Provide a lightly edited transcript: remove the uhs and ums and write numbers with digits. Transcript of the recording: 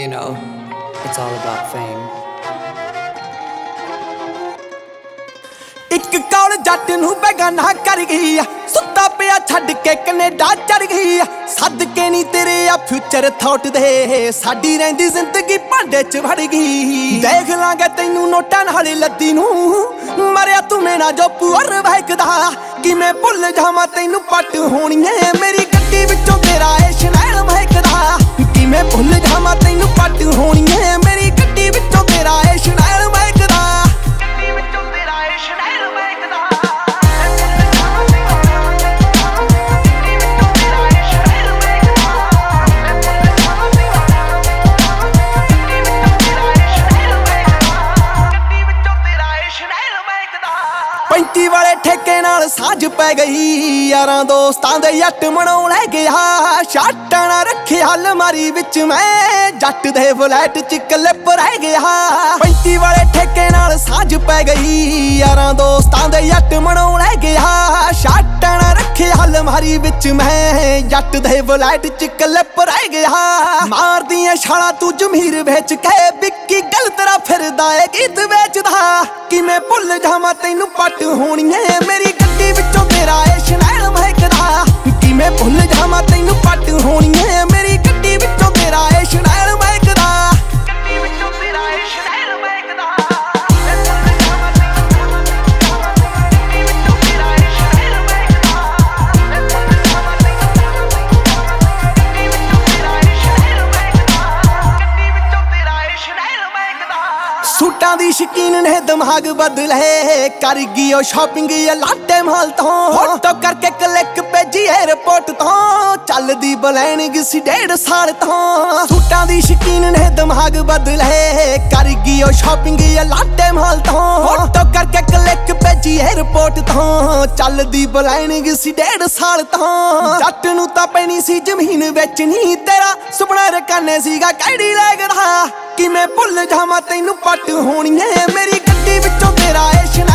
You know, it's all about fame. ਇੱਕ ਕੌਲ ਜੱਟ ਨੂੰ ਬੇਗਾਨਾ ਕਰ ਗਈ, ਸੁੱਤਾ ਪਿਆ ਛੱਡ ਕੇ ਕੈਨੇਡਾ ਚੜ ਗਈ। ਸਦਕੇ ਨਹੀਂ ਤੇਰੇ ਆ ਫਿਊਚਰ ਥੌਟ ਦੇ, ਸਾਡੀ ਰਹਿੰਦੀ ਜ਼ਿੰਦਗੀ ਭਾਂਡੇ 'ਚ ਵੜ ਗਈ। ਦੇਖ ਲਾਂਗੇ ਤੈਨੂੰ ਨੋਟਾਂ ਨਾਲ ਲੱਦੀ ਨੂੰ, ਮਰਿਆ ਤੂੰ ਮੇਰਾ ਜੋ ਪੁਅਰ ਵਹਿਕਦਾ। ਕਿਵੇਂ ਭੁੱਲ ਜਾਵਾਂ ਤੈਨੂੰ ਪੱਟ ਹੋਣੀ ਏ, ਮੇਰੀ ਗੱਡੀ ਵਿੱਚੋਂ ਤੇਰਾ ਸ਼ਨੈਲ ਵਹਿਕਦਾ। ਕਿਵੇਂ ਭੁੱਲ ਜਾਵਾਂ ਤੈਨੂੰ ਪੱਟ ਹੋਣੀ ਏ, ਮੇਰੀ ਗੱਡੀ ਵਿੱਚੋਂ ਤੇਰਾ ਸ਼ਨੈਲ ਵਹਿਕਦਾ। ਪੈਂਤੀ ਵਾਲੇ ਠੇਕੇ ਨਾਲ ਸਾਂਝ ਪੈ ਗਈ, ਯਾਰਾਂ ਦੋਸਤਾਂ ਦੇ ਜੱਟ ਮਨਾਉਣ ਲੈ ਗਿਆ। ਸ਼ਾਟਾਂ ਨਾ ਰੱਖਿਆ ਅਲਮਾਰੀ ਵਿੱਚ ਮੈਂ, ਜੱਟ ਦੇ ਫਲੈਟ 'ਚ ਕਲਿੱਪ ਰਹਿ ਗਿਆ। ਪੈਂਤੀ ਵਾਲੇ ਠੇਕੇ ਨਾਲ ਸਾਂਝ ਪੈ ਗਈ, ਯਾਰਾਂ ਦੋਸਤਾਂ ਦੇ ਜੱਟ ਮਨਾਉਣ ਲੈ ਗਿਆ। ਸ਼ਾਟਾਂ ਨਾ ਰੱਖਿਆ ਅਲਮਾਰੀ ਵਿੱਚ ਮੈਂ, ਜੱਟ ਦੇ ਫਲੈਟ 'ਚ ਕਲਿੱਪ ਰਹਿ ਗਿਆ। ਮਾਰਦੀਆਂ ਛਾਲਾਂ ਤੂੰ ਜ਼ਮੀਰ ਵੇਚ ਕੇ, ਵਿੱਕੀ ਗੱਲ ਤੇਰਾ ਫਿਰਦਾ ਏ ਗੀਤ ਵੇਚਦਾ। ਕਿਵੇਂ ਭੁੱਲ ਜਾਵਾਂ ਤੈਨੂੰ ਪੱਟ ਹੋਣੀ ਏ, ਮੇਰੀ ਗੱਡੀ ਵਿੱਚੋਂ ਤੇਰਾ ਸ਼ਨੈਲ ਵਹਿਕਦਾ। ਕਿਵੇਂ ਭੁੱਲ ਜਾਵਾਂ ਤੈਨੂੰ ਪੱਟ ਹੋਣੀ ਏ, ਮੇਰੀ ਗੱਡੀ ਵਿੱਚੋਂ ਤੇਰਾ ਸ਼ਨੈਲ ਵਹਿਕਦਾ। ਗੱਡੀ ਵਿੱਚੋਂ ਤੇਰਾ ਸ਼ਨੈਲ ਵਹਿਕਦਾ। ਸੂਟਾਂ ਦੀ ਸ਼ਕੀਨ ਨੇ ਦਿਮਾਗ ਬਦਲੇ, ਕਰ ਗਈ ਉਹ ਸ਼ਾਪਿੰਗ ਲਾਟੇ ਮਾਲ ਤੋਂ। ਫੋਟੋ ਕਰਕੇ ਕਲਿੱਕ ਭੇਜੀ 에ਅਰਪੋਰਟ ਤੋਂ, ਚੱਲਦੀ ਬਲੈਨਿੰਗ ਸੀ 1.5 ਸਾਲ ਤੋਂ। ਸੂਟਾਂ ਦੀ ਸ਼ਕੀਨ ਨੇ ਦਿਮਾਗ ਬਦਲੇ, ਕਰ ਗਈ ਉਹ ਸ਼ਾਪਿੰਗ ਲਾਟੇ ਮਾਲ ਤੋਂ। ਫੋਟੋ ਕਰਕੇ ਕਲਿੱਕ ਭੇਜੀ 에ਅਰਪੋਰਟ ਤੋਂ, ਚੱਲਦੀ ਬਲੈਨਿੰਗ ਸੀ 1.5 ਸਾਲ ਤੋਂ। ਜੱਟ ਨੂੰ ਤਾਂ ਪੈਣੀ ਸੀ ਜ਼ਮੀਨ ਵੇਚਣੀ, ਤੇਰਾ ਸੁਪਨਾ ਰਕਾਨੇ ਸੀਗਾ ਕਿਹੜੀ ਲੱਗਦਾ। ਕਿਵੇਂ ਭੁੱਲ ਜਾਵਾਂ ਤੈਨੂੰ ਪੱਟ ਹੋਣੀ ਏ, ਮੇਰੀ ਗੱਡੀ ਵਿੱਚੋਂ ਤੇਰਾ